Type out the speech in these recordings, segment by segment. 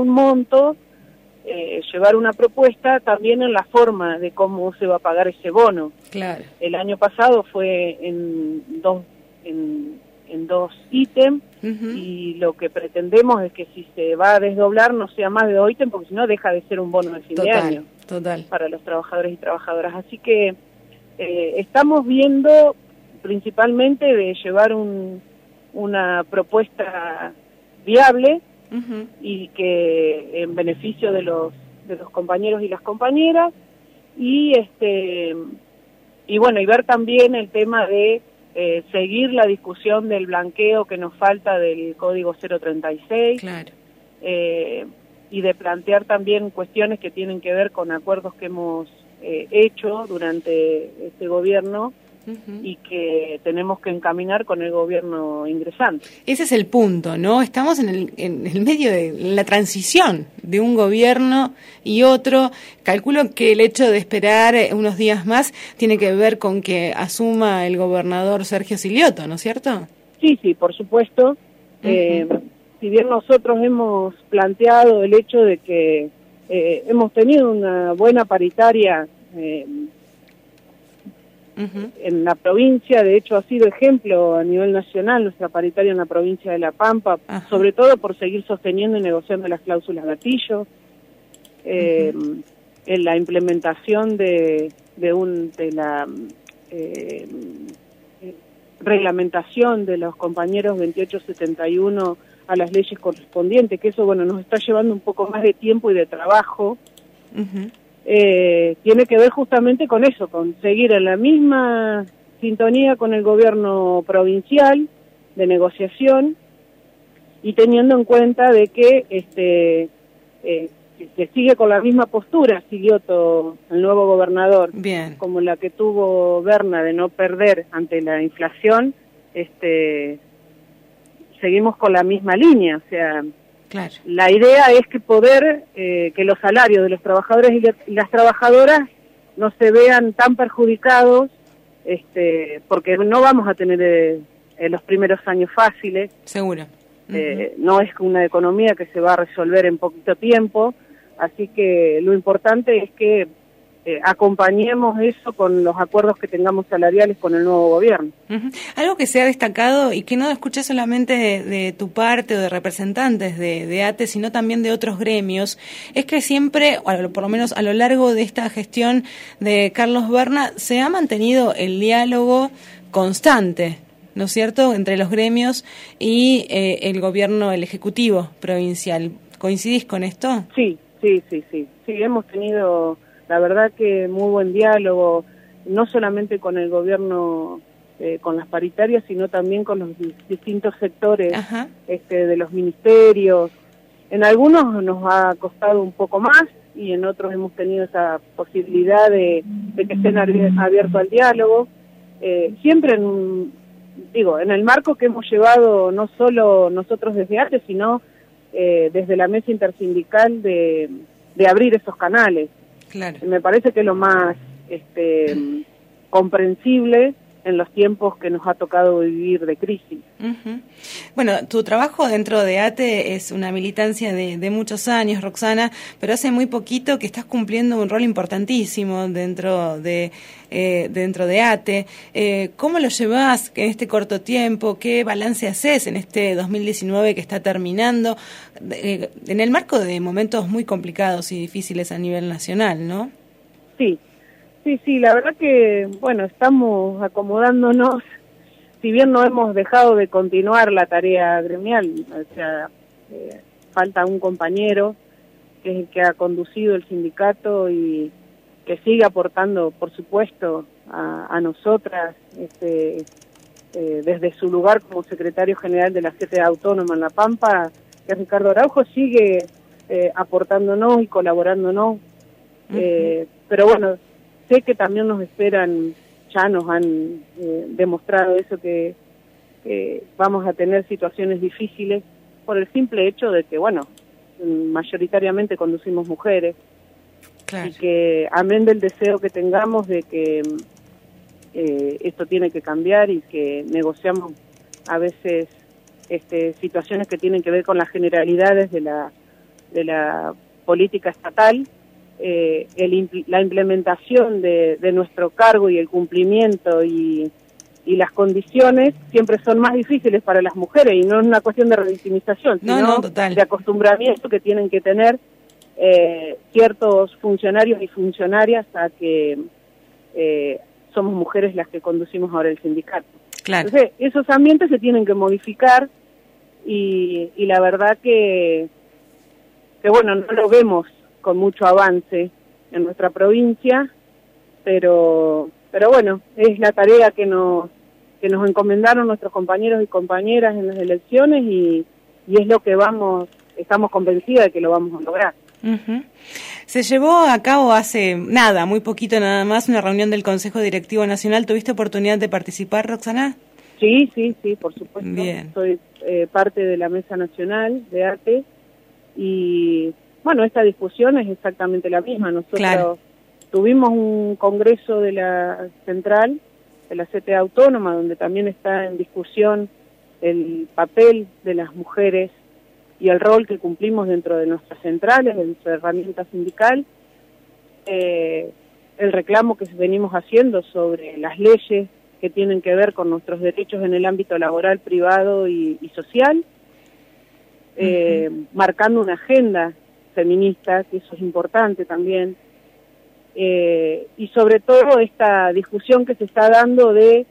un monto, llevar una propuesta también en la forma de cómo se va a pagar ese bono. Claro. El año pasado fue en dos ítems, y lo que pretendemos es que si se va a desdoblar no sea más de 2 ítems, porque si no deja de ser un bono de fin de año para los trabajadores y trabajadoras. Así que estamos viendo principalmente de llevar una propuesta viable y que en beneficio de los compañeros y las compañeras, y bueno, y ver también el tema de seguir la discusión del blanqueo que nos falta del Código 036, claro. Y de plantear también cuestiones que tienen que ver con acuerdos que hemos hecho durante este gobierno y que tenemos que encaminar con el gobierno ingresante. Ese es el punto, ¿no? Estamos en el medio de la transición de un gobierno y otro. Calculo que el hecho de esperar unos días más tiene que ver con que asuma el gobernador Sergio Silioto, ¿no es cierto? Sí, por supuesto. Si bien nosotros hemos planteado el hecho de que hemos tenido una buena paritaria en la provincia, de hecho ha sido ejemplo a nivel nacional nuestra paritaria en la provincia de La Pampa, sobre todo por seguir sosteniendo y negociando las cláusulas gatillo, en la implementación de la reglamentación de los compañeros 2871 a las leyes correspondientes, que eso, bueno, nos está llevando un poco más de tiempo y de trabajo. Tiene que ver justamente con eso, con seguir en la misma sintonía con el gobierno provincial de negociación y teniendo en cuenta de que que sigue con la misma postura Silioto, el nuevo gobernador, como la que tuvo Berna de no perder ante la inflación. Seguimos con la misma línea, o sea, claro. La idea es que que los salarios de los trabajadores y las trabajadoras no se vean tan perjudicados, porque no vamos a tener los primeros años fáciles. Seguro. No es una economía que se va a resolver en poquito tiempo, así que lo importante es que acompañemos eso con los acuerdos que tengamos salariales con el nuevo gobierno. Algo que se ha destacado y que no escuché solamente de tu parte o de representantes de ATE, sino también de otros gremios, es que siempre, o por lo menos a lo largo de esta gestión de Carlos Berna, se ha mantenido el diálogo constante, ¿no es cierto?, entre los gremios y el gobierno, el ejecutivo provincial. ¿Coincidís con esto? Sí, hemos tenido, la verdad que muy buen diálogo, no solamente con el gobierno, con las paritarias, sino también con los distintos sectores de los ministerios. En algunos nos ha costado un poco más y en otros hemos tenido esa posibilidad de que estén abiertos al diálogo. Siempre en el marco que hemos llevado no solo nosotros desde ATE, sino desde la mesa intersindical de abrir esos canales. Claro. Me parece que es lo más comprensible en los tiempos que nos ha tocado vivir de crisis. Bueno, tu trabajo dentro de ATE es una militancia de muchos años, Roxana, pero hace muy poquito que estás cumpliendo un rol importantísimo dentro de ATE. ¿Cómo lo llevas en este corto tiempo? ¿Qué balance haces en este 2019 que está terminando? En el marco de momentos muy complicados y difíciles a nivel nacional, ¿no? Sí, la verdad que, bueno, estamos acomodándonos, si bien no hemos dejado de continuar la tarea gremial, o sea, falta un compañero que es el que ha conducido el sindicato y que sigue aportando, por supuesto, a nosotras, desde su lugar como secretario general de la CTA Autónoma en La Pampa, que es Ricardo Araujo, sigue aportándonos y colaborándonos, pero bueno, sé que también nos esperan, ya nos han demostrado eso, que vamos a tener situaciones difíciles por el simple hecho de que, bueno, mayoritariamente conducimos mujeres. Claro. Y que, amén del deseo que tengamos de que esto tiene que cambiar y que negociamos a veces situaciones que tienen que ver con las generalidades de la política estatal, la implementación de nuestro cargo y el cumplimiento y las condiciones siempre son más difíciles para las mujeres, y no es una cuestión de revictimización, sino de acostumbramiento que tienen que tener ciertos funcionarios y funcionarias a que somos mujeres las que conducimos ahora el sindicato. Claro. Entonces, esos ambientes se tienen que modificar y la verdad que bueno, no lo vemos con mucho avance en nuestra provincia, pero bueno, es la tarea que nos encomendaron nuestros compañeros y compañeras en las elecciones y es lo que estamos convencidas de que lo vamos a lograr. Uh-huh. Se llevó a cabo hace muy poquito nada más, una reunión del Consejo Directivo Nacional. ¿Tuviste oportunidad de participar, Roxana? Sí, por supuesto. Bien. Soy parte de la Mesa Nacional de ATE y, bueno, esta discusión es exactamente la misma. Nosotros tuvimos un congreso de la central, de la CTA Autónoma, donde también está en discusión el papel de las mujeres y el rol que cumplimos dentro de nuestras centrales, de nuestra herramienta sindical, el reclamo que venimos haciendo sobre las leyes que tienen que ver con nuestros derechos en el ámbito laboral, privado y social, marcando una agenda feminista, que eso es importante también, y sobre todo esta discusión que se está dando de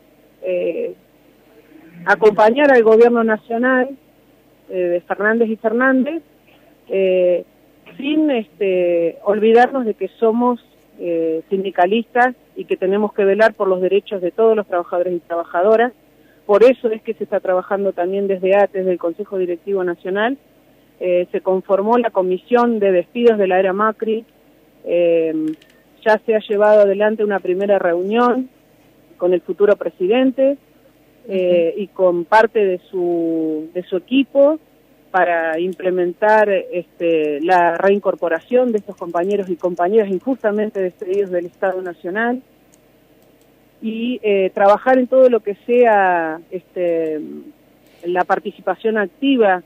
acompañar al gobierno nacional de Fernández y Fernández, sin olvidarnos de que somos sindicalistas y que tenemos que velar por los derechos de todos los trabajadores y trabajadoras. Por eso es que se está trabajando también desde ATE, desde el Consejo Directivo Nacional. Se conformó la comisión de despidos de la era Macri, ya se ha llevado adelante una primera reunión con el futuro presidente, y con parte de su equipo para implementar la reincorporación de estos compañeros y compañeras injustamente despedidos del Estado Nacional y trabajar en todo lo que sea la participación activa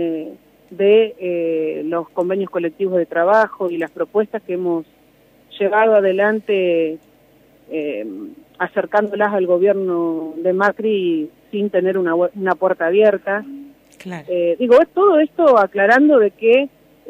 de los convenios colectivos de trabajo y las propuestas que hemos llevado adelante acercándolas al gobierno de Macri sin tener una puerta abierta. Claro. Todo esto aclarando de que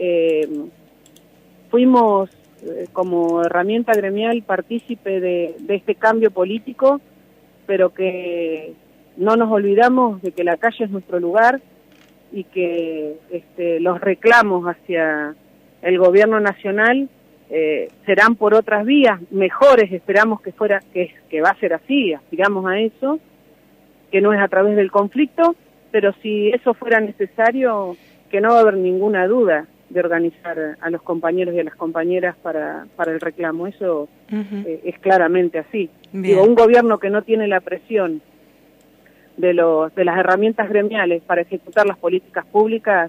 fuimos como herramienta gremial partícipe de este cambio político, pero que no nos olvidamos de que la calle es nuestro lugar y que los reclamos hacia el gobierno nacional serán por otras vías mejores, esperamos que va a ser así, aspiramos a eso, que no es a través del conflicto, pero si eso fuera necesario, que no va a haber ninguna duda de organizar a los compañeros y a las compañeras para el reclamo, eso es claramente así. Un gobierno que no tiene la presión de las herramientas gremiales para ejecutar las políticas públicas,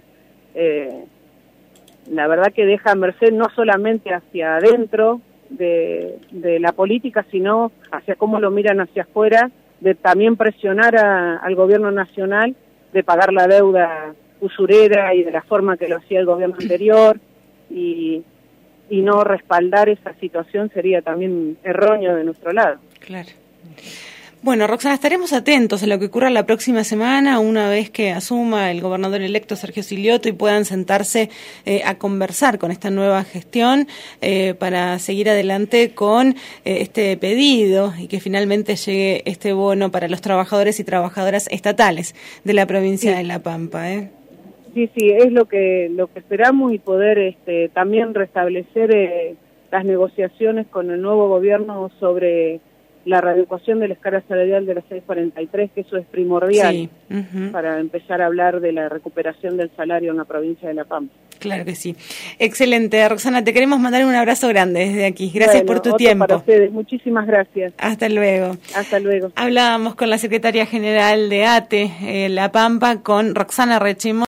la verdad que deja merced no solamente hacia adentro de la política, sino hacia cómo lo miran hacia afuera, de también presionar al gobierno nacional de pagar la deuda usurera y de la forma que lo hacía el gobierno anterior, y no respaldar esa situación sería también erróneo de nuestro lado. Claro. Bueno, Roxana, estaremos atentos a lo que ocurra la próxima semana, una vez que asuma el gobernador electo Sergio Silioto y puedan sentarse a conversar con esta nueva gestión para seguir adelante con este pedido y que finalmente llegue este bono para los trabajadores y trabajadoras estatales de la provincia de La Pampa. Sí, es lo que esperamos, y poder también restablecer las negociaciones con el nuevo gobierno sobre la readecuación de la escala salarial de la 643, que eso es primordial para empezar a hablar de la recuperación del salario en la provincia de La Pampa. Claro que sí. Excelente, Roxana, te queremos mandar un abrazo grande desde aquí. Gracias por tu tiempo. Para ustedes, muchísimas gracias. Hasta luego. Hasta luego. Hablábamos con la secretaria general de ATE, La Pampa, con Roxana Rechimo.